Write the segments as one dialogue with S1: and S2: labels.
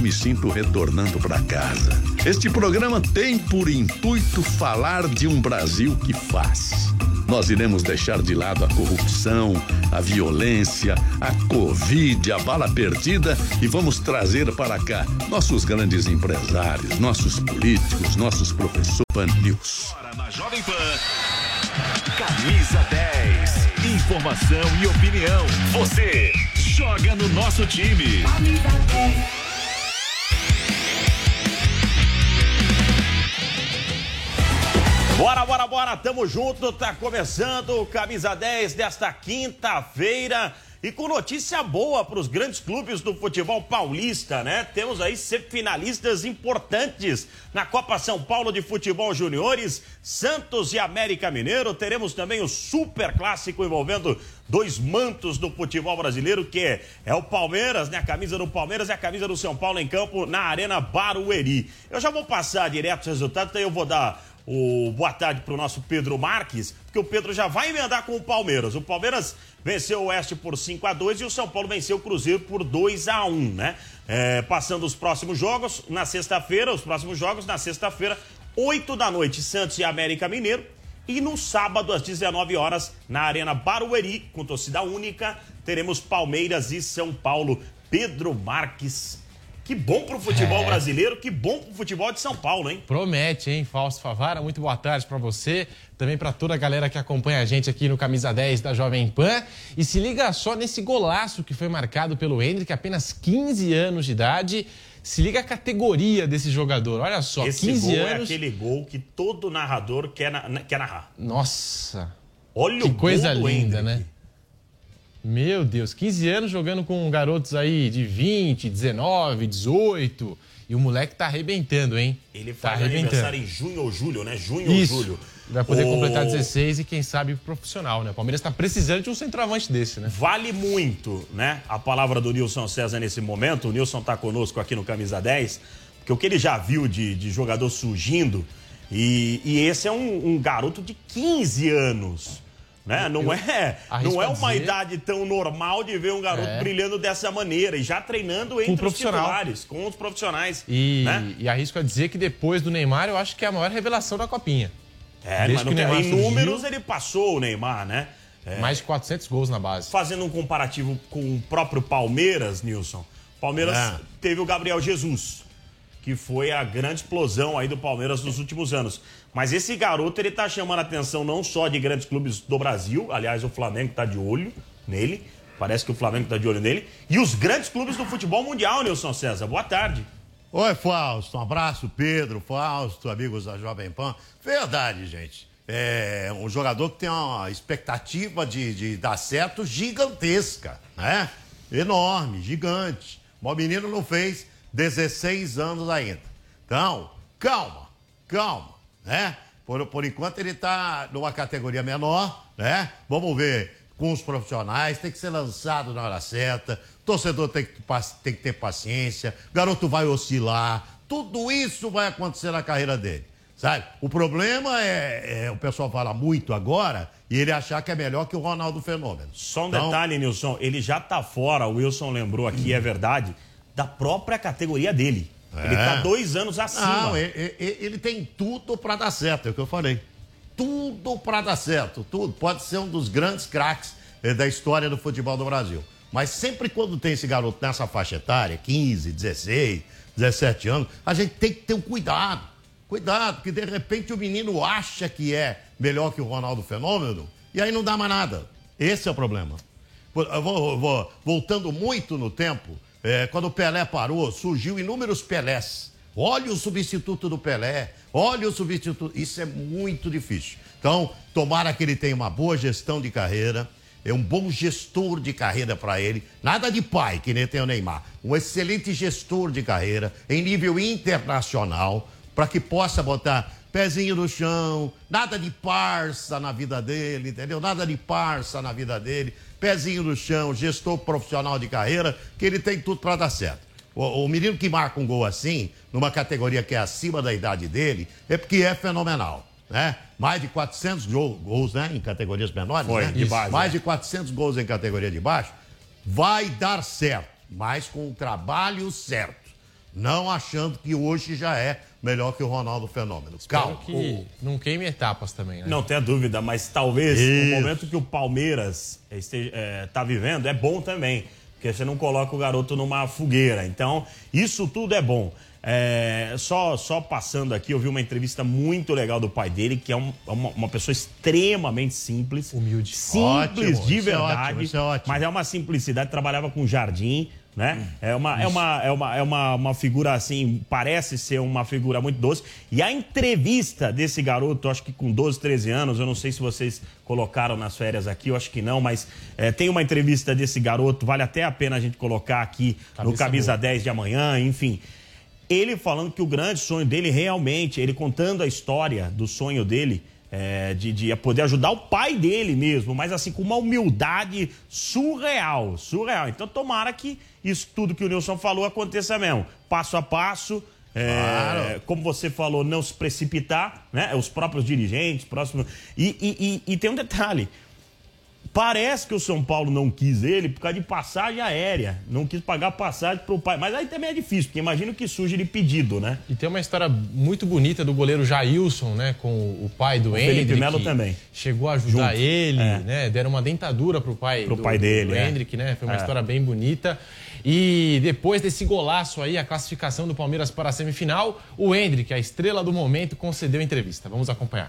S1: me sinto retornando para casa. Este programa tem por intuito falar de um Brasil que faz. Nós iremos deixar de lado a corrupção, a violência, a Covid, a bala perdida e vamos trazer para cá nossos grandes empresários, nossos políticos, nossos professores. Pan News.
S2: Agora na Jovem Pan, Camisa 10. Informação e opinião. Você joga no nosso time. Camisa 10.
S3: Bora, tamo junto, tá começando o Camisa 10 desta quinta-feira e com notícia boa para os grandes clubes do futebol paulista, né? Temos aí semifinalistas importantes na Copa São Paulo de Futebol Juniores, Santos e América Mineiro. Teremos também o super clássico envolvendo dois mantos do futebol brasileiro, que é o Palmeiras, né? A camisa do Palmeiras e a camisa do São Paulo em campo na Arena Barueri. Eu já vou passar direto os resultados, então eu vou dar boa tarde para o nosso Pedro Marques, porque o Pedro já vai emendar com o Palmeiras. O Palmeiras venceu o Oeste por 5-2 e o São Paulo venceu o Cruzeiro por 2-1, né? Passando os próximos jogos na sexta-feira, 8 da noite, Santos e América Mineiro. E no sábado, às 19 horas, na Arena Barueri, com torcida única, teremos Palmeiras e São Paulo. Pedro Marques. Que bom pro futebol brasileiro, que bom pro futebol de São Paulo, hein?
S4: Promete, hein, Fausto Favara? Muito boa tarde pra você, também pra toda a galera que acompanha a gente aqui no Camisa 10 da Jovem Pan. E se liga só nesse golaço que foi marcado pelo Endrick, apenas 15 anos de idade. Se liga a categoria desse jogador, olha só,
S3: esse
S4: 15
S3: gol
S4: anos...
S3: é aquele gol que todo narrador quer narrar.
S4: Nossa,
S3: olha
S4: que
S3: o
S4: coisa
S3: gol do
S4: linda,
S3: Endrick,
S4: né? Meu Deus, 15 anos jogando com garotos aí de 20, 19, 18. E o moleque tá arrebentando, hein?
S3: Ele faz aniversário em junho ou julho, né? Junho ou julho.
S4: Vai poder completar 16 e quem sabe profissional, né? O Palmeiras tá precisando de um centroavante desse, né?
S3: Vale muito, né? A palavra do Nilson César nesse momento. O Nilson tá conosco aqui no Camisa 10, porque o que ele já viu de jogador surgindo, e esse é um garoto de 15 anos. Né? Não é uma idade tão normal de ver um garoto brilhando dessa maneira e já treinando entre os titulares, com os profissionais.
S4: E arrisco a dizer que depois do Neymar, eu acho que é a maior revelação da Copinha.
S3: Mas em números ele passou o Neymar, né?
S4: Mais de 400 gols na base.
S3: Fazendo um comparativo com o próprio Palmeiras, Nilson. Palmeiras teve o Gabriel Jesus, que foi a grande explosão aí do Palmeiras nos últimos anos. Mas esse garoto, ele tá chamando a atenção não só de grandes clubes do Brasil, aliás, o Flamengo tá de olho nele, parece que o Flamengo tá de olho nele, e os grandes clubes do futebol mundial, Nilson César. Boa tarde.
S5: Oi, Fausto, um abraço, Pedro, Fausto, amigos da Jovem Pan. Verdade, gente. É um jogador que tem uma expectativa de dar certo gigantesca, né? Enorme, gigante. Mas o menino não fez 16 anos ainda. Então, calma, né? Por enquanto ele está numa categoria menor, né? Vamos ver com os profissionais, tem que ser lançado na hora certa, torcedor tem que ter paciência, garoto vai oscilar, tudo isso vai acontecer na carreira dele, sabe? O problema o pessoal fala muito agora e ele achar que é melhor que o Ronaldo Fenômeno.
S3: Só um detalhe, Nilson, ele já tá fora, o Wilson lembrou aqui, é verdade, da própria categoria dele. Ele tá 2 anos acima.
S5: Não, ele tem tudo para dar certo, é o que eu falei. Tudo para dar certo, tudo. Pode ser um dos grandes craques da história do futebol do Brasil. Mas sempre quando tem esse garoto nessa faixa etária, 15, 16, 17 anos, a gente tem que ter um cuidado. Cuidado, porque de repente o menino acha que é melhor que o Ronaldo Fenômeno e aí não dá mais nada. Esse é o problema. Eu vou voltando muito no tempo, quando o Pelé parou, surgiu inúmeros Pelés. Olha o substituto do Pelé, olha o substituto. Isso é muito difícil. Então, tomara que ele tenha uma boa gestão de carreira, um bom gestor de carreira para ele. Nada de pai, que nem tem o Neymar. Um excelente gestor de carreira em nível internacional, para que possa botar pezinho no chão, nada de parça na vida dele, entendeu? Nada de parça na vida dele. Pezinho no chão, gestor profissional de carreira, que ele tem tudo para dar certo. O menino que marca um gol assim, numa categoria que é acima da idade dele, é porque é fenomenal, né? Mais de 400 gols, né? Em categorias menores, né?
S3: De base,
S5: mais de 400 gols em categoria de baixo. Vai dar certo, mas com o trabalho certo. Não achando que hoje já é melhor que o Ronaldo Fenômeno. Calma.
S4: Que não queime etapas também, né?
S3: Não tenha dúvida, mas talvez o momento que o Palmeiras está vivendo é bom também. Porque você não coloca o garoto numa fogueira. Então, isso tudo é bom. Só passando aqui, eu vi uma entrevista muito legal do pai dele, que é uma pessoa extremamente simples.
S4: Humilde.
S3: Simples,
S5: Ótimo,
S3: de
S5: isso é
S3: verdade.
S5: ótimo, isso é ótimo.
S3: Mas é uma simplicidade, trabalhava com jardim, né? É uma figura assim, parece ser uma figura muito doce. E a entrevista desse garoto, acho que com 12, 13 anos, eu não sei se vocês colocaram nas férias aqui, eu acho que não, mas tem uma entrevista desse garoto, vale até a pena a gente colocar aqui no Camisa 10 de amanhã, enfim. Ele falando que o grande sonho dele realmente, ele contando a história do sonho dele, de poder ajudar o pai dele mesmo, mas assim, com uma humildade surreal. Então tomara que isso tudo que o Nilson falou aconteça mesmo, passo a passo, claro. Como você falou, não se precipitar, né? Os próprios dirigentes, e tem um detalhe. Parece que o São Paulo não quis ele por causa de passagem aérea. Não quis pagar passagem pro pai. Mas aí também é difícil, porque imagino que surge de pedido, né?
S4: E tem uma história muito bonita do goleiro Jailson, né? Com o pai do Hendrick.
S3: Felipe Melo também.
S4: Chegou a ajudar ele, né? Deram uma dentadura pro pai
S3: dele,
S4: do Hendrick, né? Foi uma história bem bonita. E depois desse golaço aí, a classificação do Palmeiras para a semifinal, o Hendrick, a estrela do momento, concedeu entrevista. Vamos acompanhar.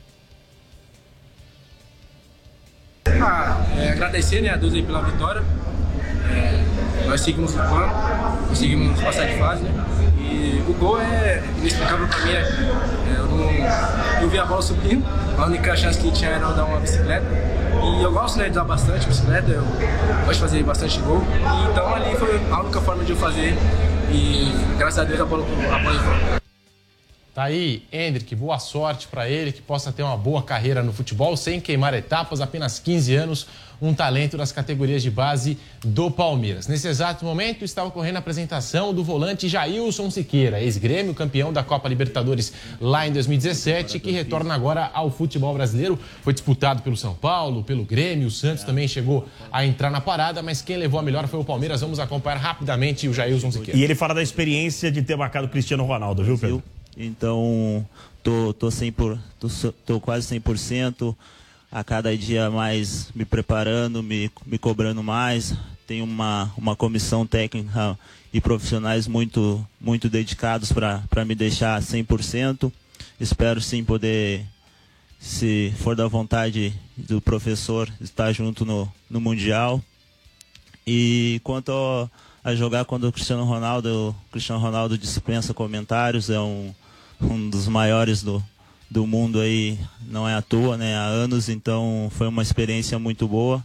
S6: Agradecer, né, a Deus aí pela vitória. Nós seguimos no plano, conseguimos passar de fase, né? E o gol é inexplicável pra mim. Eu vi a bola subindo, a única chance que tinha era eu dar uma bicicleta. E eu gosto, né, de dar bastante bicicleta, eu gosto de fazer bastante gol. E então ali foi a única forma de eu fazer. E graças a Deus a bola entrou.
S4: Tá aí, Hendrick, boa sorte para ele, que possa ter uma boa carreira no futebol, sem queimar etapas, apenas 15 anos, um talento das categorias de base do Palmeiras. Nesse exato momento, está ocorrendo a apresentação do volante Jailson Siqueira, ex-Grêmio, campeão da Copa Libertadores lá em 2017, que retorna agora ao futebol brasileiro. Foi disputado pelo São Paulo, pelo Grêmio, o Santos também chegou a entrar na parada, mas quem levou a melhor foi o Palmeiras. Vamos acompanhar rapidamente o Jailson Siqueira.
S3: E ele fala da experiência de ter marcado o Cristiano Ronaldo, viu, Pedro?
S7: Então, tô quase 100%, a cada dia mais me preparando, me cobrando mais. Tenho uma comissão técnica e profissionais muito dedicados para me deixar 100%. Espero sim poder, se for da vontade do professor, estar junto no Mundial. E quanto a jogar contra o Cristiano Ronaldo dispensa comentários, é um dos maiores do mundo aí, não é à toa, né? Há anos, então foi uma experiência muito boa.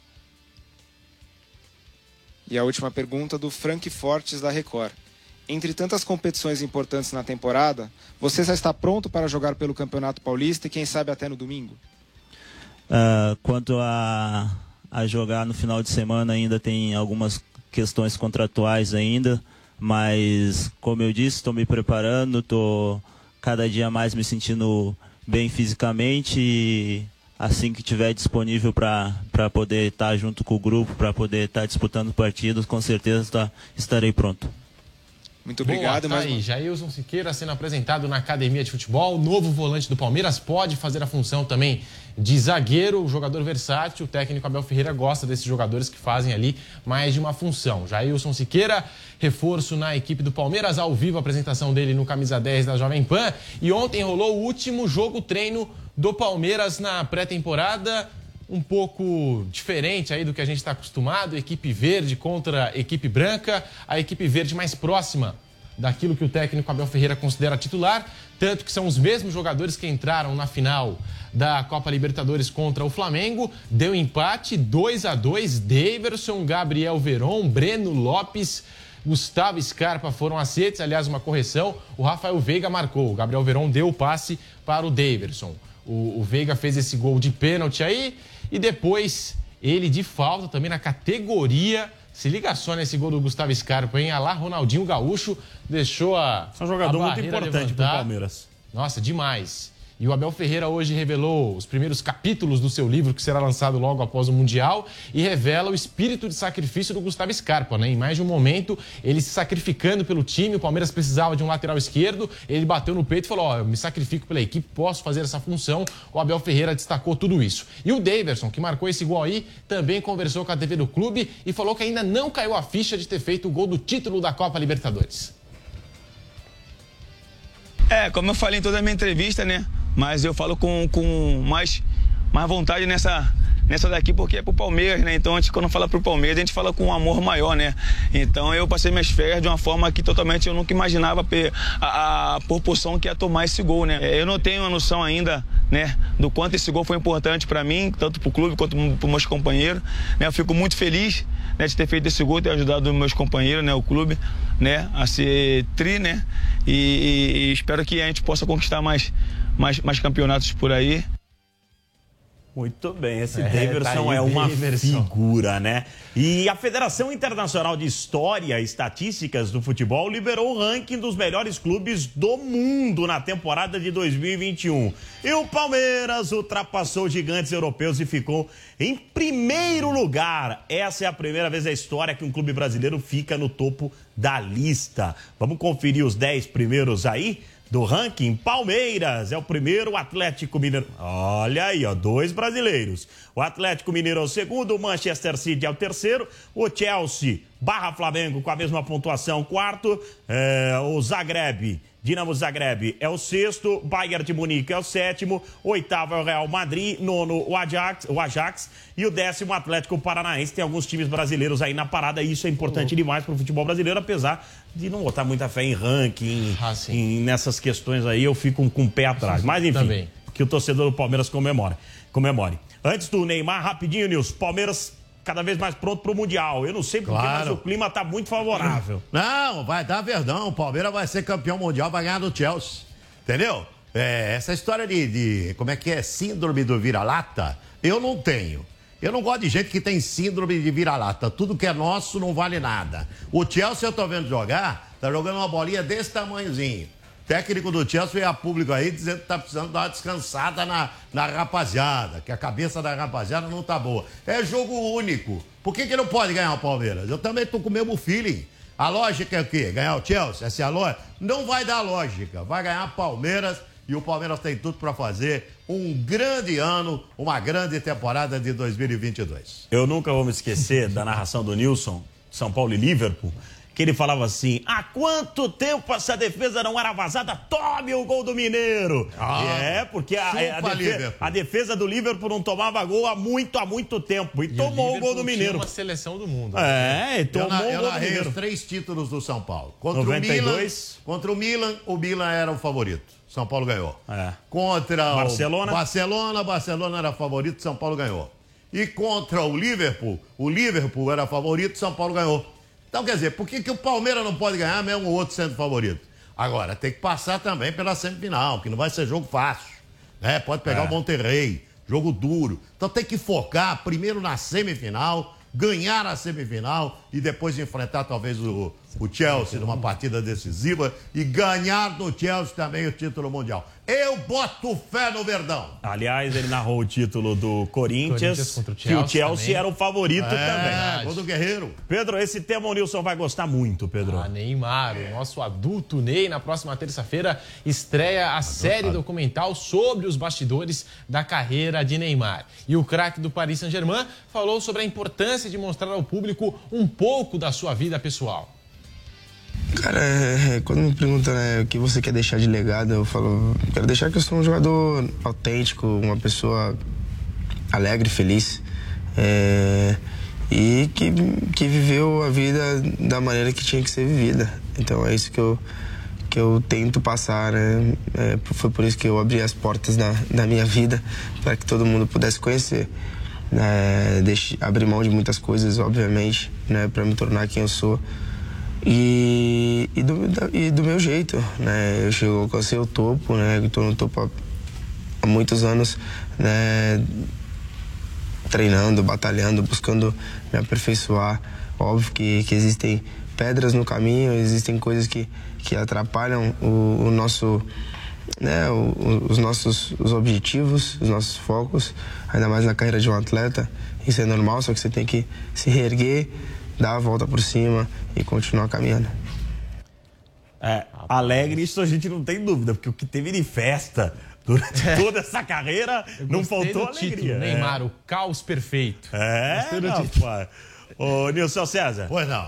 S8: E a última pergunta do Frank Fortes da Record. Entre tantas competições importantes na temporada, você já está pronto para jogar pelo Campeonato Paulista e quem sabe até no domingo?
S7: Quanto a jogar no final de semana, ainda tem algumas questões contratuais ainda, mas como eu disse, estou me preparando, estou cada dia mais me sentindo bem fisicamente e assim que estiver disponível para poder estar junto com o grupo, para poder estar disputando partidos, com certeza estarei pronto.
S8: Muito obrigado.
S4: Boa, tá aí, Jailson Siqueira sendo apresentado na Academia de Futebol, novo volante do Palmeiras, pode fazer a função também de zagueiro, jogador versátil. O técnico Abel Ferreira gosta desses jogadores que fazem ali mais de uma função. Jailson Siqueira, reforço na equipe do Palmeiras, ao vivo a apresentação dele no Camisa 10 da Jovem Pan. E ontem rolou o último jogo-treino do Palmeiras na pré-temporada, um pouco diferente aí do que a gente está acostumado, equipe verde contra equipe branca, a equipe verde mais próxima daquilo que o técnico Abel Ferreira considera titular, tanto que são os mesmos jogadores que entraram na final da Copa Libertadores contra o Flamengo. Deu empate, 2-2, Daverson, Gabriel Veron, Breno Lopes, Gustavo Scarpa foram acetes. Aliás, uma correção, o Rafael Veiga marcou, o Gabriel Veron deu o passe para o Daverson. O Veiga fez esse gol de pênalti aí e depois ele de falta também na categoria. Se liga só nesse gol do Gustavo Scarpa, hein? Alá, Ronaldinho Gaúcho deixou
S3: é um jogador muito importante para o Palmeiras.
S4: Nossa, demais. E o Abel Ferreira hoje revelou os primeiros capítulos do seu livro, que será lançado logo após o Mundial, e revela o espírito de sacrifício do Gustavo Scarpa, né? Em mais de um momento, ele se sacrificando pelo time, o Palmeiras precisava de um lateral esquerdo, ele bateu no peito e falou, eu me sacrifico pela equipe, posso fazer essa função. O Abel Ferreira destacou tudo isso. E o Daverson, que marcou esse gol aí, também conversou com a TV do clube e falou que ainda não caiu a ficha de ter feito o gol do título da Copa Libertadores.
S9: Como eu falei em toda a minha entrevista, né? Mas eu falo com mais vontade nessa daqui, porque é pro Palmeiras, né? Então, quando fala pro Palmeiras, a gente fala com um amor maior, né? Então, eu passei minhas férias de uma forma que totalmente eu nunca imaginava a proporção que ia tomar esse gol, né? Eu não tenho a noção ainda, né, do quanto esse gol foi importante para mim, tanto pro clube quanto pros meus companheiros, né? Eu fico muito feliz, né, de ter feito esse gol, ter ajudado meus companheiros, né, o clube, né, a ser tri, né? E espero que a gente possa conquistar mais campeonatos por aí.
S3: Muito bem, esse Daverson é uma figura, né? E a Federação Internacional de História e Estatísticas do Futebol liberou o ranking dos melhores clubes do mundo na temporada de 2021. E o Palmeiras ultrapassou os gigantes europeus e ficou em primeiro lugar. Essa é a primeira vez na história que um clube brasileiro fica no topo da lista. Vamos conferir os 10 primeiros aí do ranking. Palmeiras é o primeiro, o Atlético Mineiro, olha aí, 2 brasileiros. O Atlético Mineiro é o segundo, o Manchester City é o terceiro, o Chelsea / Flamengo com a mesma pontuação, quarto, o Zagreb, Dinamo Zagreb é o sexto, Bayern de Munique é o sétimo, oitavo é o Real Madrid, nono o Ajax e o 10º Atlético Paranaense. Tem alguns times brasileiros aí na parada e isso é importante demais para o futebol brasileiro, apesar de não botar muita fé em ranking, nessas questões aí eu fico com o pé atrás. Mas enfim, também que o torcedor do Palmeiras comemore. Antes do Neymar, rapidinho, Nilson, Palmeiras cada vez mais pronto pro Mundial. Eu não sei porque, mas o clima tá muito favorável.
S5: Não, vai dar verdão. O Palmeiras vai ser campeão mundial, vai ganhar do Chelsea. Entendeu? Essa história de como é que é, síndrome do vira-lata, eu não tenho. Eu não gosto de gente que tem síndrome de vira-lata. Tudo que é nosso não vale nada. O Chelsea, eu tô vendo jogar, tá jogando uma bolinha desse tamanhozinho. Técnico do Chelsea veio a público aí dizendo que tá precisando dar uma descansada na rapaziada, que a cabeça da rapaziada não tá boa. É jogo único. Por que não pode ganhar o Palmeiras? Eu também tô com o mesmo feeling. A lógica é o quê? Ganhar o Chelsea? Essa é a lógica? Não vai dar lógica. Vai ganhar o Palmeiras e o Palmeiras tem tudo para fazer um grande ano, uma grande temporada de 2022.
S3: Eu nunca vou me esquecer da narração do Nilson, São Paulo e Liverpool, que ele falava assim, há quanto tempo essa defesa não era vazada? Tome o gol do Mineiro! Porque a defesa do Liverpool não tomava gol há muito tempo. E tomou o gol do Mineiro.
S4: Uma seleção do mundo.
S3: Tomou o gol do Mineiro.
S5: Eu narrei os 3 títulos do São Paulo. Contra
S3: 92.
S5: O Milan era o favorito. São Paulo ganhou. Contra
S3: Barcelona.
S5: O Barcelona era favorito, São Paulo ganhou. E contra o Liverpool era favorito, São Paulo ganhou. Então, quer dizer, por que o Palmeiras não pode ganhar mesmo o outro sendo favorito? Agora, tem que passar também pela semifinal, que não vai ser jogo fácil, né? Pode pegar o Monterrey, jogo duro. Então tem que focar primeiro na semifinal, ganhar a semifinal e depois enfrentar talvez o Chelsea numa partida decisiva e ganhar do Chelsea também o título mundial. Eu boto fé no Verdão.
S3: Aliás, ele narrou o título do Corinthians contra o Chelsea, que o Chelsea também era o favorito também.
S5: Gol do Guerreiro.
S3: Pedro, esse tema o Nilson vai gostar muito, Pedro.
S4: Neymar, o nosso adulto Ney, na próxima terça-feira estreia a série documental sobre os bastidores da carreira de Neymar. E o craque do Paris Saint-Germain falou sobre a importância de mostrar ao público um pouco da sua vida pessoal.
S10: Cara, quando me perguntam, né, o que você quer deixar de legado, eu falo, quero deixar que eu sou um jogador autêntico, uma pessoa alegre, feliz, e que viveu a vida da maneira que tinha que ser vivida. Então é isso que eu tento passar, né? Foi por isso que eu abri as portas da minha vida, para que todo mundo pudesse conhecer. Abrir mão de muitas coisas, obviamente, né, para me tornar quem eu sou. E do meu jeito, né? Eu alcancei o topo, né? Estou no topo há muitos anos, né? Treinando, batalhando, buscando me aperfeiçoar. Óbvio que existem pedras no caminho, existem coisas que atrapalham o nosso né, os nossos objetivos, os nossos focos, ainda mais na carreira de um atleta. Isso é normal, só que você tem que se reerguer, dar a volta por cima e continuar caminhando.
S3: Alegre, isso a gente não tem dúvida, porque o que teve de festa durante toda essa carreira não faltou alegria.
S4: Título, Neymar, o caos perfeito.
S3: Rapaz. Ô, Nilson César.
S5: Pois não.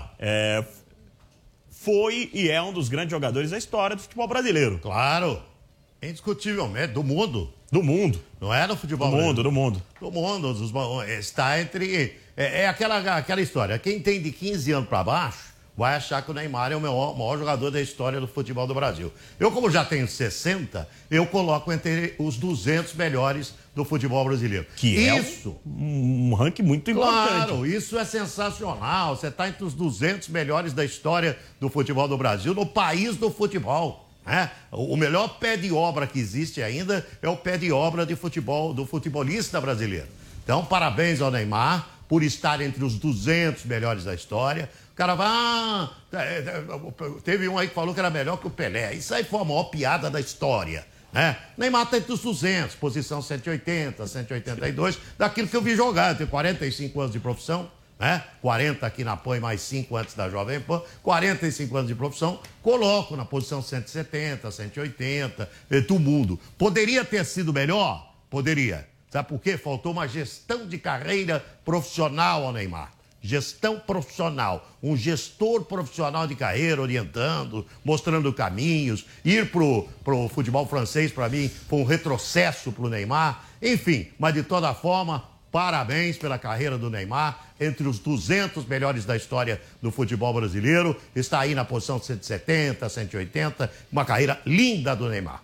S3: Foi e é um dos grandes jogadores da história do futebol brasileiro.
S5: Claro. Indiscutivelmente, do mundo.
S3: Do mundo.
S5: Não é do futebol
S3: do mundo. Do mundo.
S5: Está entre... aquela história. Quem tem de 15 anos para baixo vai achar que o Neymar é o maior jogador da história do futebol do Brasil. Eu, como já tenho 60, eu coloco entre os 200 melhores do futebol brasileiro.
S3: Isso é um ranking muito importante.
S5: Claro, isso é sensacional. Você está entre os 200 melhores da história do futebol do Brasil, no país do futebol. Né? O melhor pé de obra que existe ainda é o pé de obra de futebol do futebolista brasileiro. Então, parabéns ao Neymar por estar entre os 200 melhores da história. O cara vai... teve um aí que falou que era melhor que o Pelé. Isso aí foi a maior piada da história. Né? Neymar está entre os 200, posição 180, 182, daquilo que eu vi jogar. Eu tenho 45 anos de profissão, né? 40 aqui na PAN e mais 5 antes da Jovem Pan, 45 anos de profissão, coloco na posição 170, 180 do mundo. Poderia ter sido melhor? Poderia. Sabe por quê? Faltou uma gestão de carreira profissional ao Neymar. Gestão profissional, um gestor profissional de carreira, orientando, mostrando caminhos. Ir pro futebol francês, para mim, foi um retrocesso pro Neymar. Enfim, mas de toda forma, parabéns pela carreira do Neymar, entre os 200 melhores da história do futebol brasileiro. Está aí na posição 170, 180, uma carreira linda do Neymar.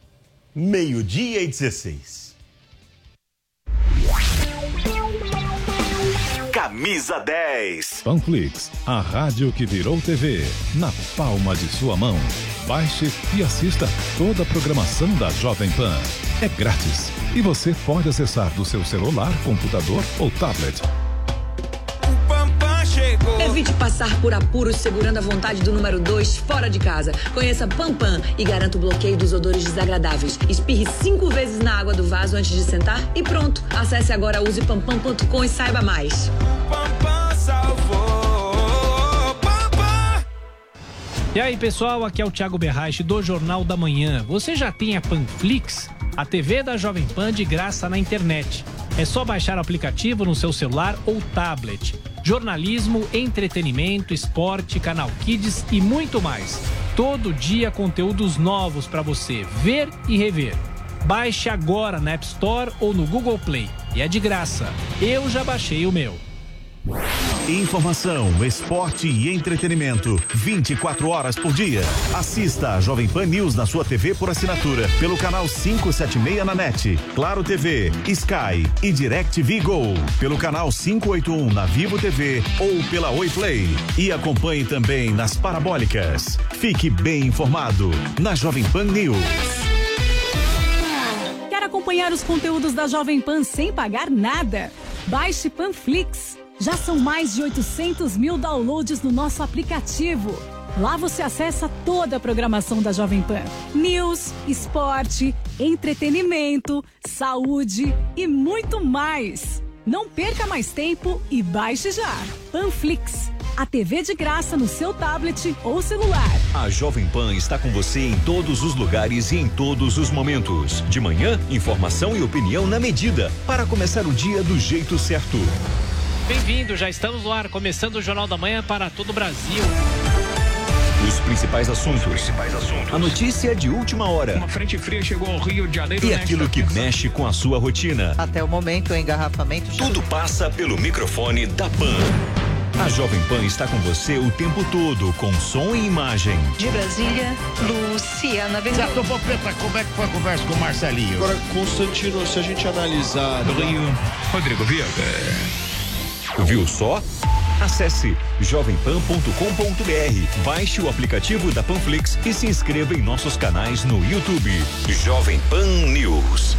S3: 12:16.
S2: Camisa 10.
S11: Panflix, a rádio que virou TV, na palma de sua mão. Baixe e assista toda a programação da Jovem Pan. É grátis e você pode acessar do seu celular, computador ou tablet.
S12: Evite passar por apuros segurando a vontade do número 2 fora de casa. Conheça Pampam e garanta o bloqueio dos odores desagradáveis. Espirre 5 vezes na água do vaso antes de sentar e pronto. Acesse agora usepampam.com e saiba mais.
S13: Pampam salvou. Pampam.
S14: E aí, pessoal, aqui é o Thiago Berraich do Jornal da Manhã. Você já tem a Panflix? A TV da Jovem Pan de graça na internet. É só baixar o aplicativo no seu celular ou tablet. Jornalismo, entretenimento, esporte, canal Kids e muito mais. Todo dia conteúdos novos para você ver e rever. Baixe agora na App Store ou no Google Play. E é de graça. Eu já baixei o meu.
S2: Informação, esporte e entretenimento 24 horas por dia. Assista a Jovem Pan News na sua TV por assinatura pelo canal 576 na NET, Claro TV, Sky e DirecTV Go, pelo canal 581 na Vivo TV ou pela Oi Play. E acompanhe também nas parabólicas. Fique bem informado na Jovem Pan News.
S15: Quer acompanhar os conteúdos da Jovem Pan sem pagar nada? Baixe Panflix. Já são mais de 800 mil downloads no nosso aplicativo. Lá você acessa toda a programação da Jovem Pan. News, esporte, entretenimento, saúde e muito mais. Não perca mais tempo e baixe já. Panflix, a TV de graça no seu tablet ou celular.
S2: A Jovem Pan está com você em todos os lugares e em todos os momentos. De manhã, informação e opinião na medida, para começar o dia do jeito certo.
S14: Bem-vindo, já estamos no ar, começando o Jornal da Manhã para todo o Brasil.
S2: Os principais assuntos. A notícia de última hora.
S16: Uma frente fria chegou ao Rio de Janeiro.
S2: E aquilo que mexe com a sua rotina.
S17: Até o momento, o engarrafamento...
S2: Tudo passa pelo microfone da Pan. A Jovem Pan está com você o tempo todo, com som e imagem.
S12: De Brasília, Luciana Ventura.
S5: Certo, Popeta, como é que foi a conversa com o Marcelinho?
S18: Agora, Constantino, se a gente analisar do Rio, Rodrigo Viega.
S2: Viu só? Acesse jovempan.com.br, baixe o aplicativo da Panflix e se inscreva em nossos canais no YouTube. Jovem Pan News.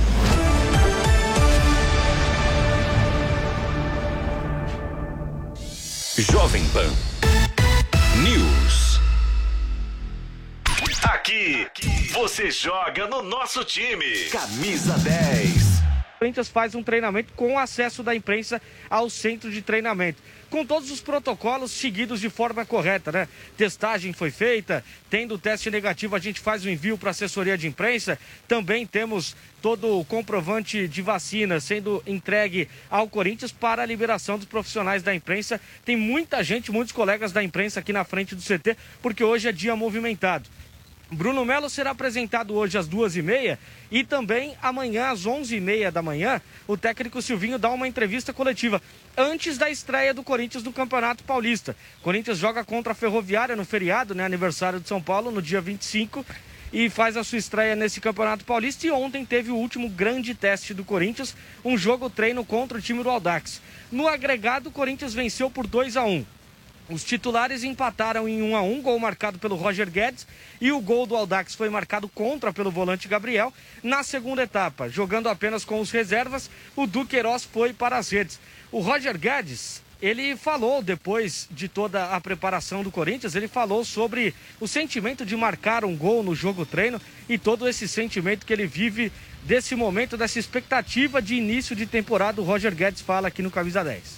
S2: Jovem Pan News. Aqui, você joga no nosso time. Camisa 10.
S19: O Corinthians faz um treinamento com acesso da imprensa ao centro de treinamento, com todos os protocolos seguidos de forma correta, né? Testagem foi feita, tendo o teste negativo a gente faz o envio para a assessoria de imprensa, também temos todo o comprovante de vacina sendo entregue ao Corinthians para a liberação dos profissionais da imprensa. Tem muita gente, muitos colegas da imprensa aqui na frente do CT, porque hoje é dia movimentado. Bruno Melo será apresentado hoje às 2h30 e também amanhã às 11h30 da manhã, o técnico Silvinho dá uma entrevista coletiva antes da estreia do Corinthians no Campeonato Paulista. O Corinthians joga contra a Ferroviária no feriado, né, aniversário de São Paulo, no dia 25, e faz a sua estreia nesse Campeonato Paulista. E ontem teve o último grande teste do Corinthians, um jogo-treino contra o time do Audax. No agregado, o Corinthians venceu por 2-1. Os titulares empataram em 1-1, gol marcado pelo Roger Guedes, e o gol do Audax foi marcado contra pelo volante Gabriel. Na segunda etapa, jogando apenas com os reservas, o Duqueiroz foi para as redes. O Roger Guedes, ele falou depois de toda a preparação do Corinthians, ele falou sobre o sentimento de marcar um gol no jogo-treino e todo esse sentimento que ele vive desse momento, dessa expectativa de início de temporada. O Roger Guedes fala aqui no Camisa 10.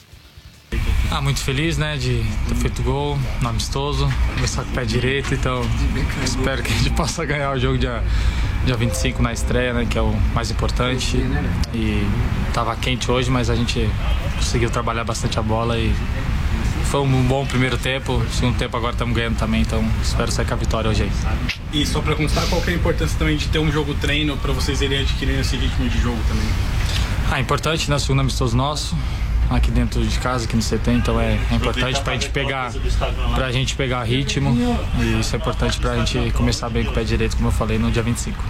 S6: Muito feliz, né, de ter feito gol no amistoso, começar com o pé direito, então espero que a gente possa ganhar o jogo dia 25 na estreia, né, que é o mais importante. E tava quente hoje, mas a gente conseguiu trabalhar bastante a bola e foi um bom primeiro tempo. Segundo tempo agora estamos ganhando também, então espero sair com a vitória hoje aí.
S20: E só para constar, qual que é a importância também de ter um jogo treino para vocês irem adquirindo esse ritmo de jogo também?
S6: Importante, né, segundo amistoso nosso, aqui dentro de casa, aqui no CT, então é importante pra gente pegar ritmo, e isso é importante pra gente começar bem com o pé direito, como eu falei, no dia 25.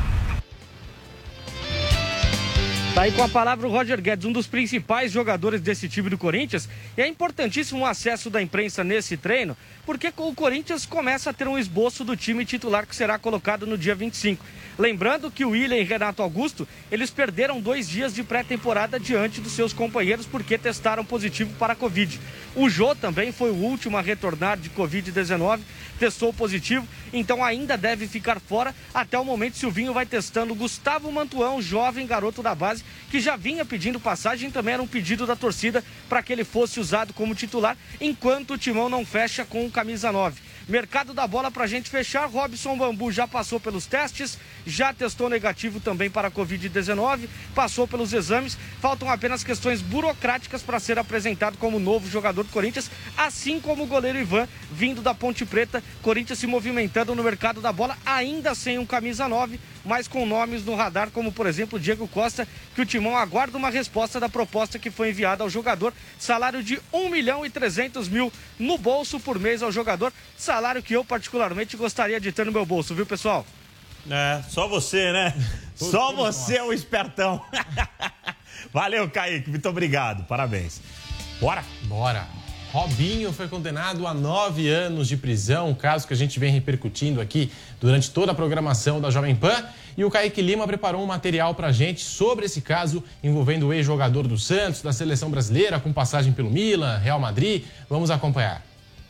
S19: Tá aí com a palavra o Roger Guedes, um dos principais jogadores desse time do Corinthians. E é importantíssimo o acesso da imprensa nesse treino, porque o Corinthians começa a ter um esboço do time titular que será colocado no dia 25. Lembrando que o William e Renato Augusto, eles perderam 2 dias de pré-temporada diante dos seus companheiros porque testaram positivo para a Covid. O Jô também foi o último a retornar de Covid-19, testou positivo, então ainda deve ficar fora. Até o momento, Silvinho vai testando Gustavo Mantuão, jovem garoto da base, que já vinha pedindo passagem, também era um pedido da torcida para que ele fosse usado como titular, enquanto o Timão não fecha com o camisa 9. Mercado da bola pra gente fechar. Robson Bambu já passou pelos testes, já testou negativo também para a Covid-19, passou pelos exames. Faltam apenas questões burocráticas para ser apresentado como novo jogador do Corinthians, assim como o goleiro Ivan, vindo da Ponte Preta. Corinthians se movimentando no mercado da bola, ainda sem um camisa 9, mas com nomes no radar, como por exemplo o Diego Costa, que o Timão aguarda uma resposta da proposta que foi enviada ao jogador. Salário de 1.300.000 no bolso por mês ao jogador, salário que eu particularmente gostaria de ter no meu bolso, viu, pessoal?
S3: Só você, né? Só você é o espertão. Valeu, Kaique, muito obrigado, parabéns. Bora?
S4: Robinho foi condenado a 9 anos de prisão, um caso que a gente vem repercutindo aqui durante toda a programação da Jovem Pan. E o Kaique Lima preparou um material pra gente sobre esse caso envolvendo o ex-jogador do Santos, da seleção brasileira, com passagem pelo Milan, Real Madrid. Vamos acompanhar.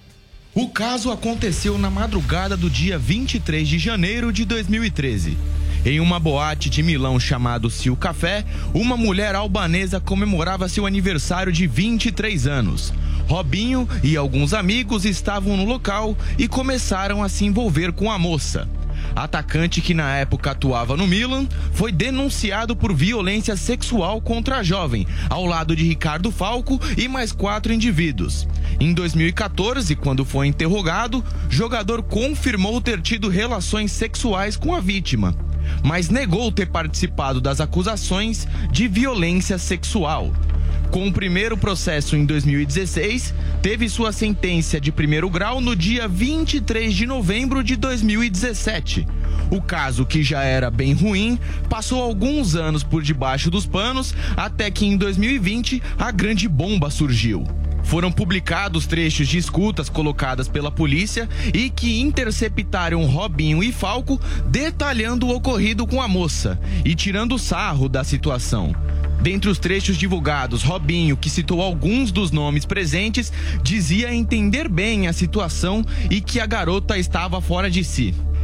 S21: O caso aconteceu na madrugada do dia 23 de janeiro de 2013. Em uma boate de Milão chamado Sil Café, uma mulher albanesa comemorava seu aniversário de 23 anos. Robinho e alguns amigos estavam no local e começaram a se envolver com a moça. Atacante, que na época atuava no Milan, foi denunciado por violência sexual contra a jovem, ao lado de Ricardo Falco e mais 4 indivíduos. Em 2014, quando foi interrogado, o jogador confirmou ter tido relações sexuais com a vítima, mas negou ter participado das acusações de violência sexual. Com o primeiro processo em 2016, teve sua sentença de primeiro grau no dia 23 de novembro de 2017. O caso, que já era bem ruim, passou alguns anos por debaixo dos panos, até que em 2020 a grande bomba surgiu. Foram publicados trechos de escutas colocadas pela polícia e que interceptaram Robinho e Falco detalhando o ocorrido com a moça e tirando sarro da situação. Dentre os trechos divulgados, Robinho, que citou alguns dos nomes presentes, dizia entender bem a situação e que a garota estava fora de si.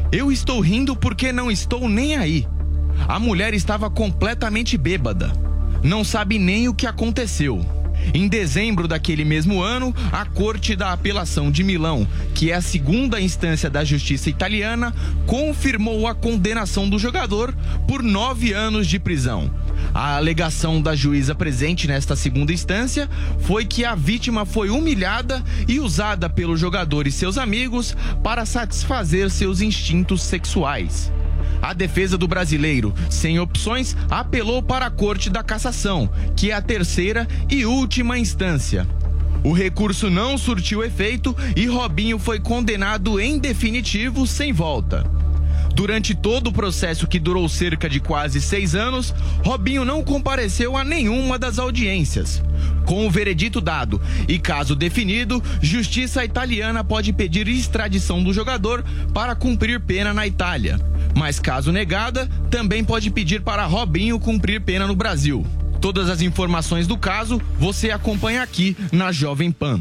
S21: Eu estou rindo porque não estou nem aí. A mulher estava completamente bêbada. Não sabe nem o que aconteceu. Em dezembro daquele mesmo ano, a Corte da Apelação de Milão, que é a segunda instância da justiça italiana, confirmou a condenação do jogador por 9 anos de prisão. A alegação da juíza presente nesta segunda instância foi que a vítima foi humilhada e usada pelo jogador e seus amigos para satisfazer seus instintos sexuais. A defesa do brasileiro, sem opções, apelou para a Corte da Cassação, que é a terceira e última instância. O recurso não surtiu efeito e Robinho foi condenado em definitivo sem volta. Durante todo o processo, que durou cerca de quase 6 anos, Robinho não compareceu a nenhuma das audiências. Com o veredito dado e caso definido, justiça italiana pode pedir extradição do jogador para cumprir pena na Itália. Mas caso negada, também pode pedir para Robinho cumprir pena no Brasil. Todas as informações do caso você acompanha aqui na Jovem Pan.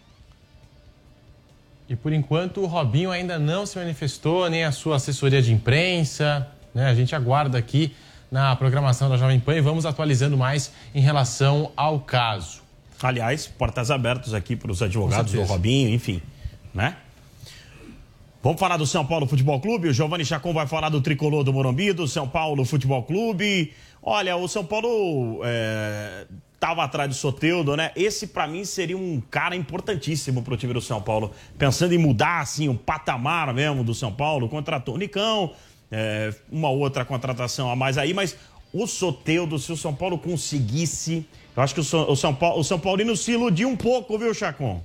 S4: E por enquanto o Robinho ainda não se manifestou, nem a sua assessoria de imprensa, né? A gente aguarda aqui na programação da Jovem Pan e vamos atualizando mais em relação ao caso.
S3: Aliás, portas abertas aqui para os advogados do Robinho, enfim, né? Vamos falar do São Paulo Futebol Clube. O Giovanni Chacon vai falar do tricolor do Morumbi, do São Paulo Futebol Clube. Olha, o São Paulo estava atrás do Soteldo, né? Esse, para mim, seria um cara importantíssimo para o time do São Paulo. Pensando em mudar, assim, um patamar mesmo do São Paulo. Contratou o Nicão, uma outra contratação a mais aí. Mas o Soteldo, se o São Paulo conseguisse... Eu acho que o São Paulino se iludiu um pouco, viu, Chacon?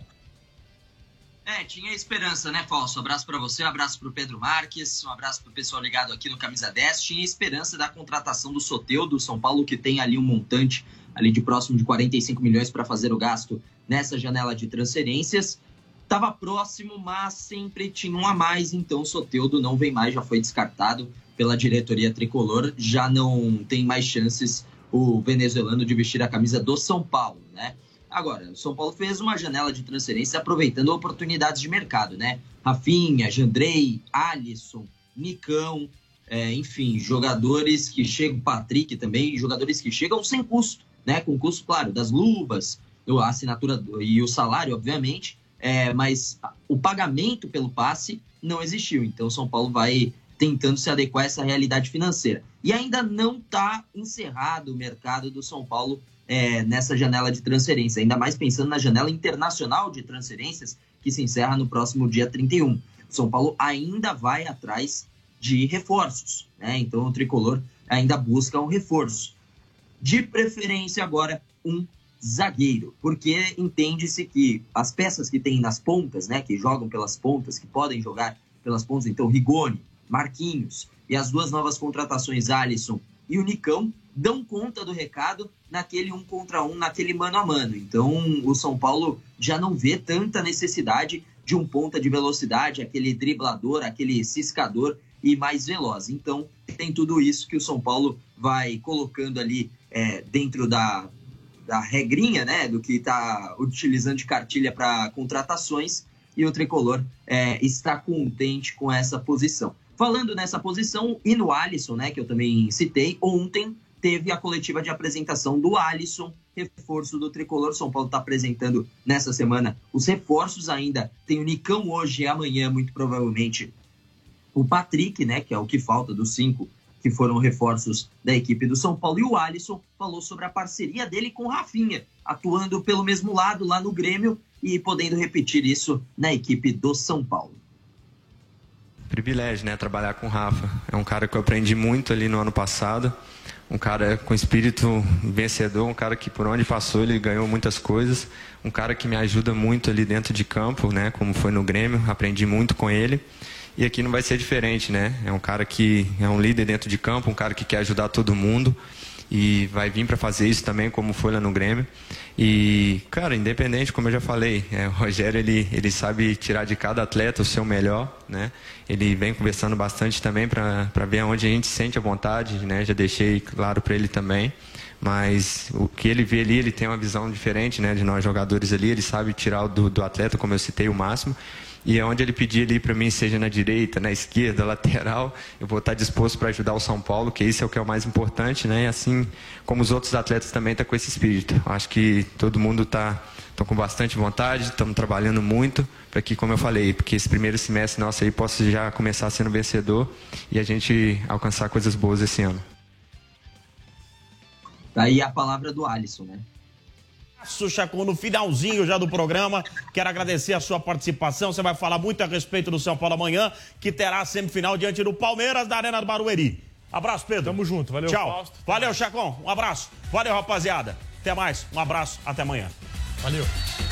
S1: Tinha esperança, né, Falso? Um abraço pra você, um abraço pro Pedro Marques, um abraço pro pessoal ligado aqui no Camisa 10. Tinha esperança da contratação do Soteldo, São Paulo, que tem ali um montante ali de próximo de 45 milhões para fazer o gasto nessa janela de transferências. Tava próximo, mas sempre tinha um a mais, então o Soteldo não vem mais, já foi descartado pela diretoria tricolor, já não tem mais chances o venezuelano de vestir a camisa do São Paulo, né? Agora, o São Paulo fez uma janela de transferência aproveitando oportunidades de mercado, né? Rafinha, Jandrei, Alisson, Nicão, enfim, jogadores que chegam, Patrick também, jogadores que chegam sem custo, né? Com custo, claro, das luvas, a assinatura e o salário, obviamente, mas o pagamento pelo passe não existiu. Então, o São Paulo vai tentando se adequar a essa realidade financeira. E ainda não está encerrado o mercado do São Paulo nessa janela de transferência, ainda mais pensando na janela internacional de transferências, que se encerra no próximo dia 31. O São Paulo ainda vai atrás de reforços, né? Então o tricolor ainda busca um reforço. De preferência agora, um zagueiro, porque entende-se que as peças que tem nas pontas, né, que jogam pelas pontas, que podem jogar pelas pontas, então Rigoni, Marquinhos e as duas novas contratações, Alisson e o Nicão, dão conta do recado naquele 1 contra 1, naquele mano a mano. Então o São Paulo já não vê tanta necessidade de um ponta de velocidade, aquele driblador, aquele ciscador e mais veloz. Então tem tudo isso que o São Paulo vai colocando ali dentro da regrinha, né, do que está utilizando de cartilha para contratações, e o tricolor está contente com essa posição. Falando nessa posição e no Alisson, né, que eu também citei, ontem teve a coletiva de apresentação do Alisson, reforço do tricolor. São Paulo está apresentando nessa semana os reforços ainda. Tem o Nicão hoje e amanhã, muito provavelmente, o Patrick, né, que é o que falta dos 5 que foram reforços da equipe do São Paulo. E o Alisson falou sobre a parceria dele com o Rafinha, atuando pelo mesmo lado lá no Grêmio e podendo repetir isso na equipe do São Paulo.
S22: Privilégio, né, trabalhar com o Rafa. É um cara que eu aprendi muito ali no ano passado, um cara com espírito vencedor, um cara que por onde passou ele ganhou muitas coisas, um cara que me ajuda muito ali dentro de campo, né, como foi no Grêmio, aprendi muito com ele. E aqui não vai ser diferente, né? É um cara que é um líder dentro de campo, um cara que quer ajudar todo mundo e vai vir para fazer isso também, como foi lá no Grêmio. E, cara, independente, como eu já falei, o Rogério, ele sabe tirar de cada atleta o seu melhor, né? Ele vem conversando bastante também para ver onde a gente sente a vontade, né? Já deixei claro para ele também. Mas o que ele vê ali, ele tem uma visão diferente, né, de nós jogadores ali. Ele sabe tirar do atleta, como eu citei, o máximo. E onde ele pedir ali para mim, seja na direita, na esquerda, lateral, eu vou estar disposto para ajudar o São Paulo, que isso é o que é o mais importante, né? E assim como os outros atletas também estão com esse espírito. Acho que todo mundo está com bastante vontade, estamos trabalhando muito para que, como eu falei, porque esse primeiro semestre nosso aí possa já começar sendo vencedor e a gente alcançar coisas boas esse ano.
S1: Daí a palavra do Alisson, né?
S3: Chacon, no finalzinho já do programa, quero agradecer a sua participação. Você vai falar muito a respeito do São Paulo amanhã, que terá a semifinal diante do Palmeiras da Arena do Barueri. Abraço, Pedro.
S4: Tamo junto, valeu.
S3: Tchau.
S4: Fausto.
S3: Valeu, Chacon. Um abraço. Valeu, rapaziada. Até mais. Um abraço. Até amanhã.
S4: Valeu.